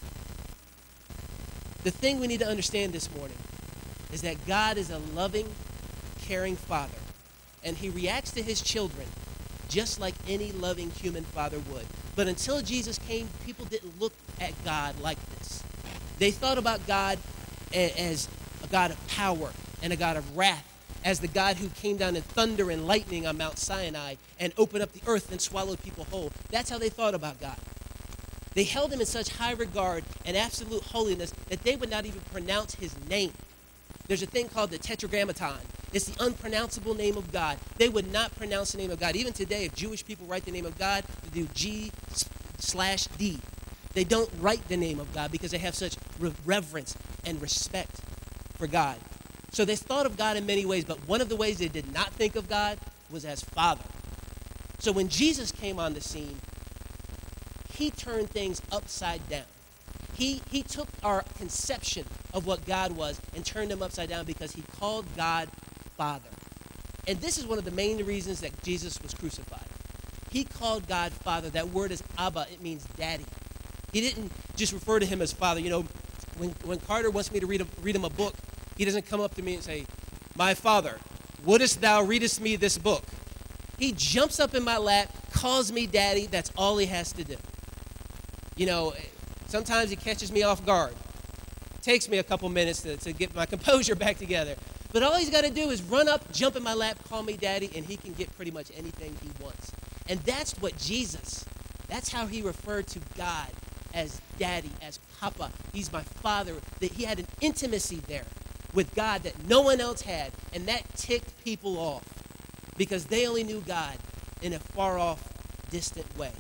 Speaker 1: The thing we need to understand this morning is that God is a loving, caring father, and he reacts to his children just like any loving human father would. But until Jesus came, people didn't look at God like this. They thought about God as a God of power and a God of wrath, as the God who came down in thunder and lightning on Mount Sinai and opened up the earth and swallowed people whole. That's how they thought about God. They held him in such high regard and absolute holiness that they would not even pronounce his name. There's a thing called the Tetragrammaton. It's the unpronounceable name of God. They would not pronounce the name of God. Even today, if Jewish people write the name of God, they do G/D. They don't write the name of God because they have such reverence and respect for God. So they thought of God in many ways, but one of the ways they did not think of God was as Father. So when Jesus came on the scene, he turned things upside down. He took our conception of what God was and turned them upside down because he called God Father. And this is one of the main reasons that Jesus was crucified. He called God Father. That word is Abba. It means daddy. He didn't just refer to him as Father. You know, when Carter wants me to read him a book, he doesn't come up to me and say, my Father, wouldest thou readest me this book? He jumps up in my lap, calls me daddy. That's all he has to do. You know, sometimes he catches me off guard. It takes me a couple minutes to get my composure back together. But all he's got to do is run up, jump in my lap, call me daddy, and he can get pretty much anything he wants. And that's what Jesus, that's how he referred to God, as daddy, as Papa. He's my Father. That he had an intimacy there with God that no one else had. And that ticked people off because they only knew God in a far off, distant way.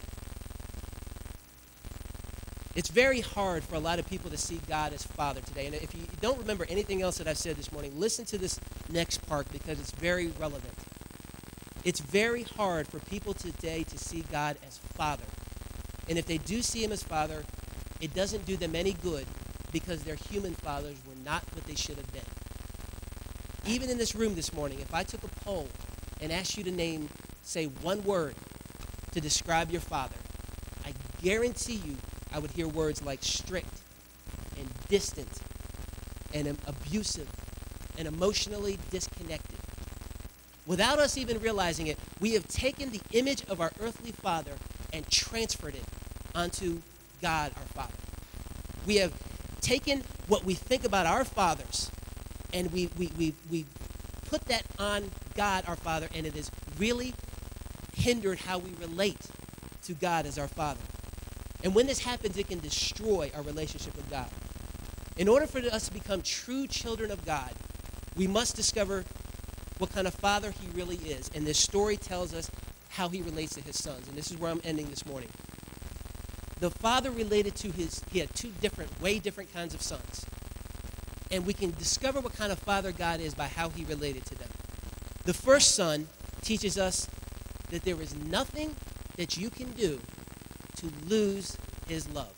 Speaker 1: It's very hard for a lot of people to see God as Father today. And if you don't remember anything else that I've said this morning, listen to this next part because it's very relevant. It's very hard for people today to see God as Father. And if they do see him as Father, it doesn't do them any good because their human fathers were not what they should have been. Even in this room this morning, if I took a poll and asked you to say one word to describe your father, I guarantee you I would hear words like strict and distant and abusive and emotionally disconnected. Without us even realizing it, we have taken the image of our earthly father and transferred it onto God, our Father. We have taken what we think about our fathers and we put that on God, our Father, and it has really hindered how we relate to God as our Father. And when this happens, it can destroy our relationship with God. In order for us to become true children of God, we must discover what kind of Father he really is. And this story tells us how he relates to his sons. And this is where I'm ending this morning. The father related to he had two way different kinds of sons. And we can discover what kind of father God is by how he related to them. The first son teaches us that there is nothing that you can do to lose his love.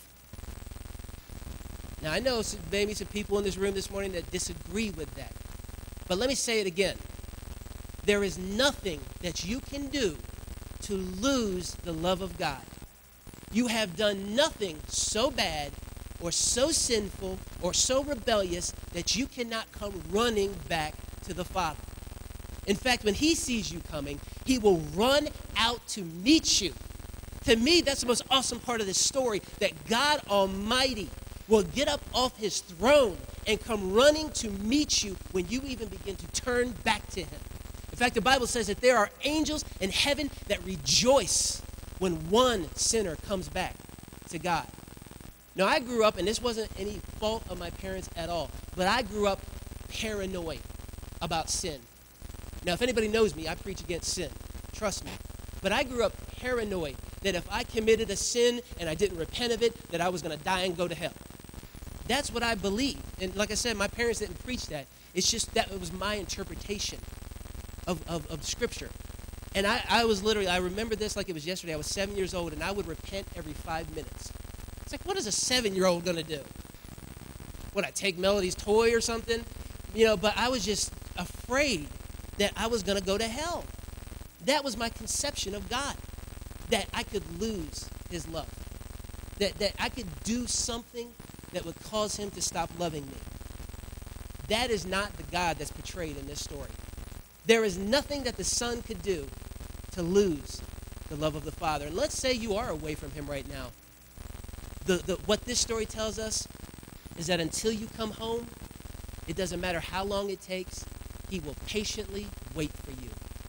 Speaker 1: Now, I know maybe some people in this room this morning that disagree with that. But let me say it again. There is nothing that you can do to lose the love of God. You have done nothing so bad or so sinful or so rebellious that you cannot come running back to the Father. In fact, when he sees you coming, he will run out to meet you. To me, that's the most awesome part of this story, that God Almighty will get up off his throne and come running to meet you when you even begin to turn back to him. In fact, the Bible says that there are angels in heaven that rejoice when one sinner comes back to God. Now, I grew up, and this wasn't any fault of my parents at all, but I grew up paranoid about sin. Now, if anybody knows me, I preach against sin. Trust me. But I grew up paranoid that if I committed a sin and I didn't repent of it, that I was going to die and go to hell. That's what I believed. And like I said, my parents didn't preach that. It's just that it was my interpretation of Scripture. And I remember this like it was yesterday. I was 7 years old, and I would repent every 5 minutes. It's like, what is a 7-year-old going to do? Would I take Melody's toy or something? But I was just afraid that I was going to go to hell. That was my conception of God, that I could lose his love, that I could do something that would cause him to stop loving me. That is not the God that's portrayed in this story. There is nothing that the Son could do to lose the love of the Father. And let's say you are away from him right now. What this story tells us is that until you come home, it doesn't matter how long it takes, he will patiently wait for you.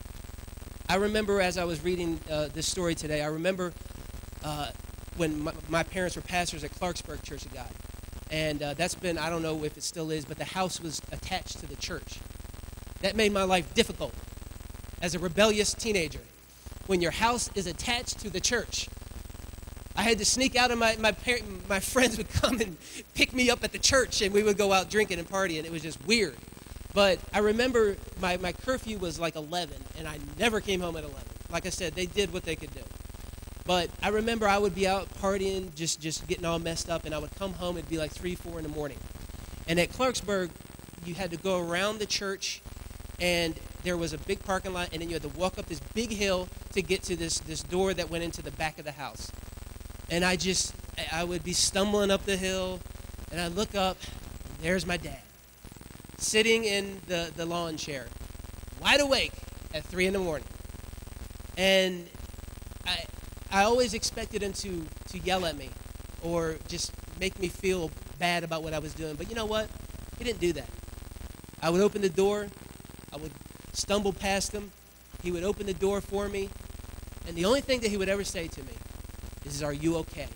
Speaker 1: I remember as I was reading this story today, I remember when my parents were pastors at Clarksburg Church of God. And that's been, I don't know if it still is, but the house was attached to the church. That made my life difficult as a rebellious teenager. When your house is attached to the church, I had to sneak out, and my friends would come and pick me up at the church, and we would go out drinking and partying. It was just weird. But I remember my curfew was like 11, and I never came home at 11. Like I said, they did what they could do. But I remember I would be out partying, just getting all messed up, and I would come home, it'd be like 3, 4 in the morning. And at Clarksburg, you had to go around the church, and there was a big parking lot, and then you had to walk up this big hill to get to this door that went into the back of the house. And I would be stumbling up the hill, and I'd look up, and there's my dad, sitting in the lawn chair, wide awake at 3 in the morning. And I always expected him to yell at me or just make me feel bad about what I was doing. But you know what? He didn't do that. I would open the door. I would stumble past him. He would open the door for me. And the only thing that he would ever say to me is, "Are you okay?"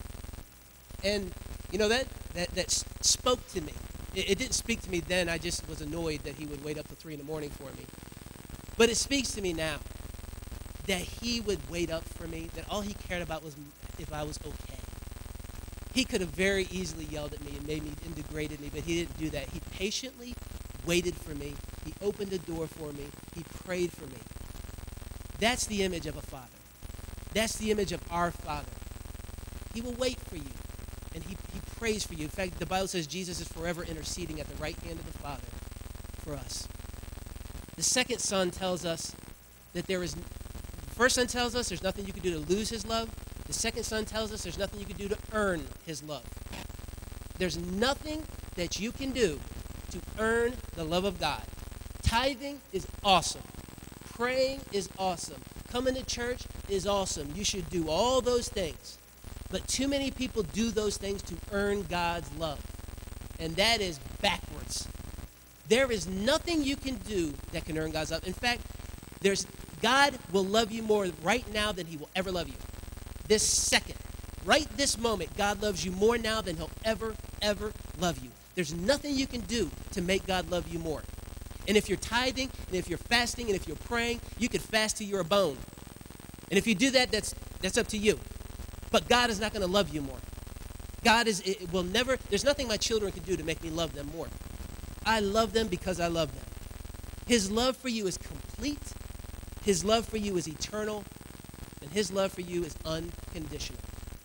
Speaker 1: And, that spoke to me. It didn't speak to me then. I just was annoyed that he would wait up till 3 in the morning for me. But it speaks to me now that he would wait up for me, that all he cared about was if I was okay. He could have very easily yelled at me and made me and degraded me, but he didn't do that. He patiently waited for me. He opened the door for me. He prayed for me. That's the image of a father. That's the image of our Father. He will wait for you, and he prays for you. In fact, the Bible says Jesus is forever interceding at the right hand of the Father for us. The second son tells us that the first son tells us there's nothing you can do to lose his love. The second son tells us there's nothing you can do to earn his love. There's nothing that you can do to earn the love of God. Tithing is awesome. Praying is awesome. Coming to church is awesome. You should do all those things. But too many people do those things to earn God's love. And that is backwards. There is nothing you can do that can earn God's love. In fact, God will love you more right now than he will ever love you. This second, right this moment, God loves you more now than he'll ever, ever love you. There's nothing you can do to make God love you more. And if you're tithing, and if you're fasting, and if you're praying, you could fast till you're a bone. And if you do that, that's up to you. But God is not going to love you more. God it will never, there's nothing my children can do to make me love them more. I love them because I love them. His love for you is complete. His love for you is eternal. And his love for you is unconditional.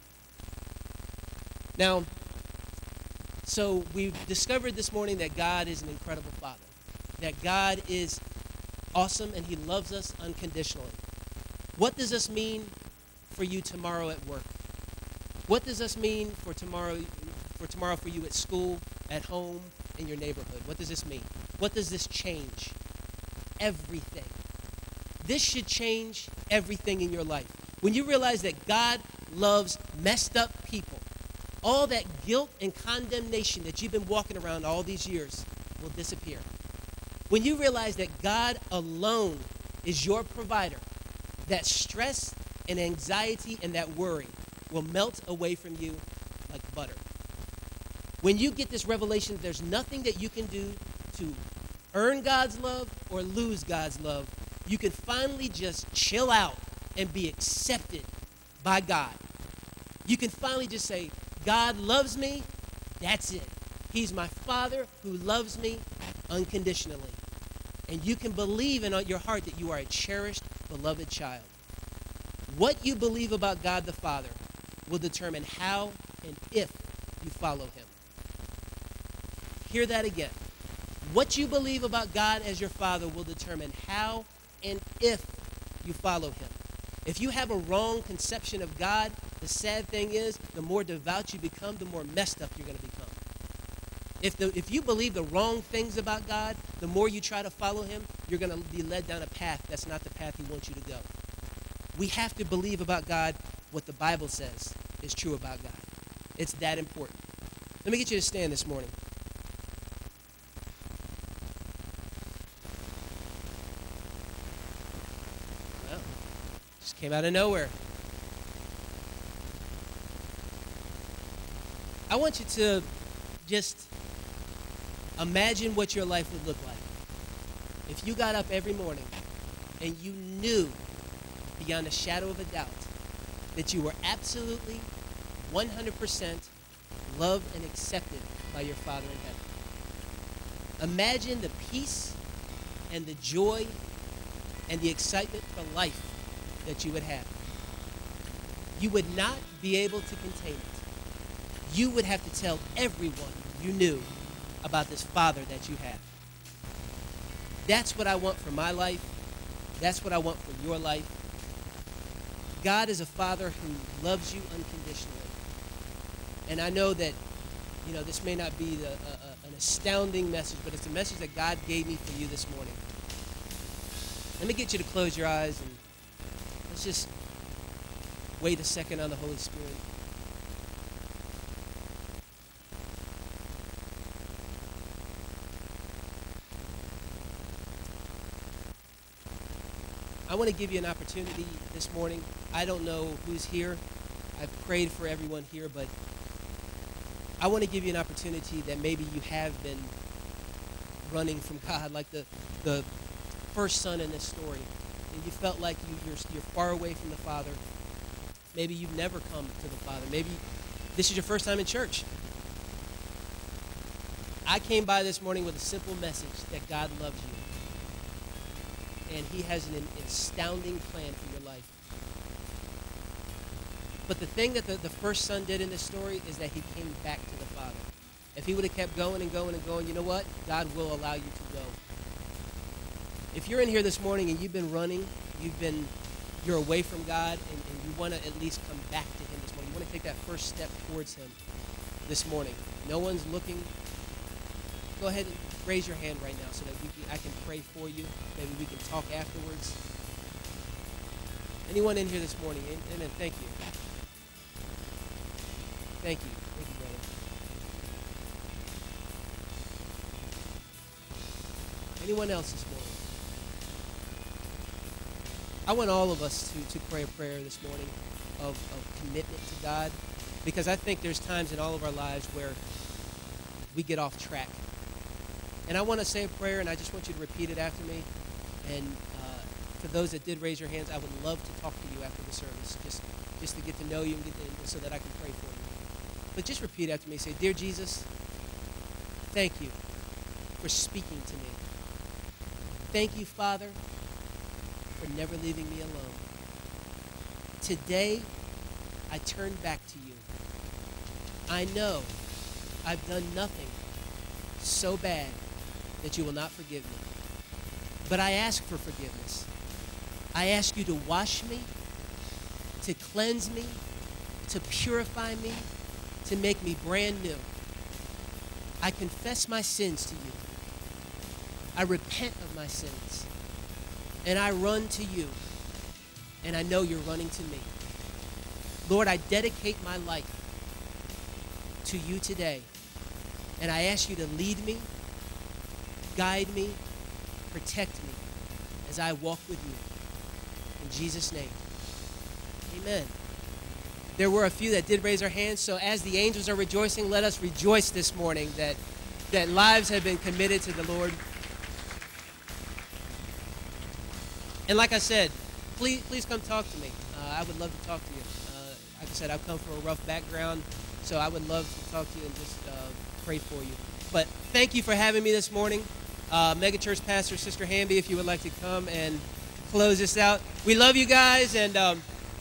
Speaker 1: Now, so we've discovered this morning that God is an incredible Father. That God is awesome and he loves us unconditionally. What does this mean for you tomorrow at work? What does this mean for tomorrow for you at school, at home, in your neighborhood? What does this mean? What does this change? Everything. This should change everything in your life. When you realize that God loves messed up people, all that guilt and condemnation that you've been walking around all these years will disappear. When you realize that God alone is your provider, that stress and anxiety and that worry will melt away from you like butter. When you get this revelation, there's nothing that you can do to earn God's love or lose God's love. You can finally just chill out and be accepted by God. You can finally just say, God loves me, that's it. He's my Father who loves me unconditionally. And you can believe in your heart that you are a cherished, beloved child. What you believe about God the Father will determine how and if you follow him. Hear that again. What you believe about God as your Father will determine how and if you follow him. If you have a wrong conception of God, the sad thing is, the more devout you become, the more messed up you're going to become. If you believe the wrong things about God, the more you try to follow him, you're going to be led down a path that's not the path he wants you to go. We have to believe about God what the Bible says is true about God. It's that important. Let me get you to stand this morning. Well, just came out of nowhere. I want you to just imagine what your life would look like if you got up every morning and you knew beyond a shadow of a doubt that you were absolutely 100% loved and accepted by your Father in heaven. Imagine the peace and the joy and the excitement for life that you would have. You would not be able to contain it. You would have to tell everyone you knew about this Father that you have. That's what I want for my life. That's what I want for your life. God is a Father who loves you unconditionally. And I know that, this may not be an astounding message, but it's a message that God gave me for you this morning. Let me get you to close your eyes and let's just wait a second on the Holy Spirit. I want to give you an opportunity this morning. I don't know who's here. I've prayed for everyone here, but I want to give you an opportunity that maybe you have been running from God, like the first son in this story, and you felt like you're far away from the Father. Maybe you've never come to the Father. Maybe this is your first time in church. I came by this morning with a simple message that God loves you. And he has an astounding plan for your life. But the thing that the first son did in this story is that he came back to the Father. If he would have kept going and going and going, you know what? God will allow you to go. If you're in here this morning and you've been running, you're away from God, and you want to at least come back to him this morning. You want to take that first step towards him this morning. No one's looking. Go ahead and raise your hand right now so that I can pray for you. Maybe we can talk afterwards. Anyone in here this morning? Amen. Thank you. Thank you. Thank you, brother. Anyone else this morning? I want all of us to pray a prayer this morning of commitment to God, because I think there's times in all of our lives where we get off track. And I want to say a prayer, and I just want you to repeat it after me. And for those that did raise your hands, I would love to talk to you after the service, just to get to know you and so that I can pray for you. But just repeat after me. Say, Dear Jesus, thank you for speaking to me. Thank you, Father, for never leaving me alone. Today, I turn back to you. I know I've done nothing so bad that you will not forgive me. But I ask for forgiveness. I ask you to wash me, to cleanse me, to purify me, to make me brand new. I confess my sins to you. I repent of my sins. And I run to you. And I know you're running to me. Lord, I dedicate my life to you today. And I ask you to lead me, guide me, protect me as I walk with you. In Jesus' name, amen. There were a few that did raise their hands, so as the angels are rejoicing, let us rejoice this morning that lives have been committed to the Lord. And like I said, please come talk to me. I would love to talk to you. Like I said, I've come from a rough background, so I would love to talk to you and just pray for you. But thank you for having me this morning. Megachurch Pastor Sister Hamby, if you would like to come and close this out. We love you guys, and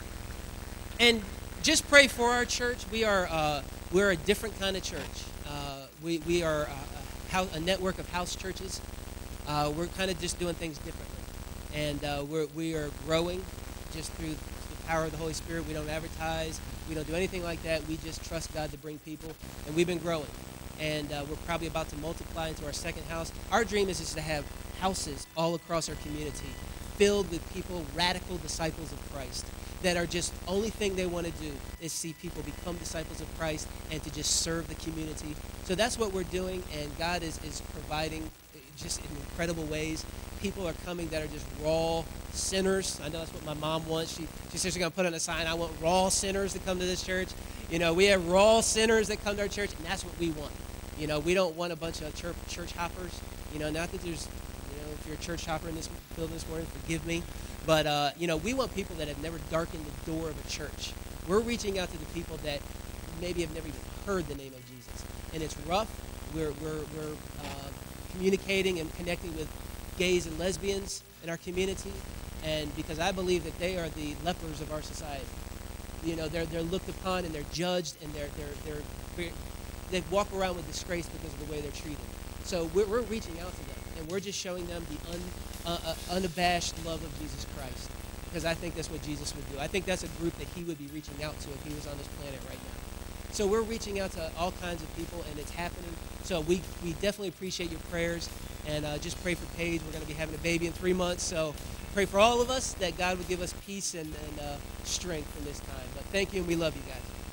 Speaker 1: just pray for our church. We're a different kind of church. We are a network of house churches. We're kind of just doing things differently, and we are growing just through the power of the Holy Spirit. We don't advertise. We don't do anything like that. We just trust God to bring people, and we've been growing. And we're probably about to multiply into our second house. Our dream is just to have houses all across our community filled with people, radical disciples of Christ, that are just, only thing they want to do is see people become disciples of Christ and to just serve the community. So that's what we're doing, and God is providing just in incredible ways. People are coming that are just raw sinners. I know that's what my mom wants. She says she's going to put on a sign, I want raw sinners to come to this church. You know, we have raw sinners that come to our church, and that's what we want. You know, we don't want a bunch of church hoppers. You know, not that there's, you know, if you're a church hopper in this building this morning, forgive me. But, you know, we want people that have never darkened the door of a church. We're reaching out to the people that maybe have never even heard the name of Jesus. And it's rough. We're communicating and connecting with gays and lesbians in our community. And because I believe that they are the lepers of our society. You know, they're looked upon and they're judged, and they walk around with disgrace because of the way they're treated. So we're reaching out to them, and we're just showing them the unabashed love of Jesus Christ, because I think that's what Jesus would do. I think that's a group that he would be reaching out to if he was on this planet right now. So we're reaching out to all kinds of people, and it's happening. So we definitely appreciate your prayers, and just pray for Paige. We're going to be having a baby in 3 months, so pray for all of us that God would give us peace and strength in this time. But thank you, and we love you guys.